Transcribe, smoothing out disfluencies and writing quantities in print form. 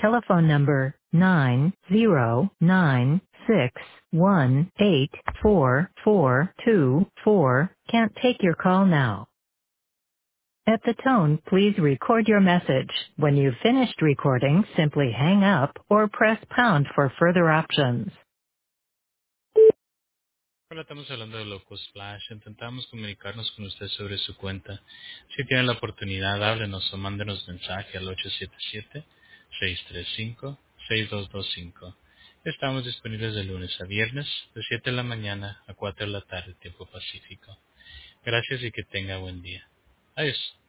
telephone number 90961844424 can't take your call now. At the tone, please record your message. When you've finished recording, simply hang up or press pound for further options. Hola, estamos hablando de Loco Splash. Intentamos comunicarnos con usted sobre su cuenta. Si tiene la oportunidad, háblenos o mándenos mensaje al 877-635-6225. Estamos disponibles de lunes a viernes, de 7 de la mañana a 4 de la tarde, tiempo pacífico. Gracias y que tenga buen día. Adiós.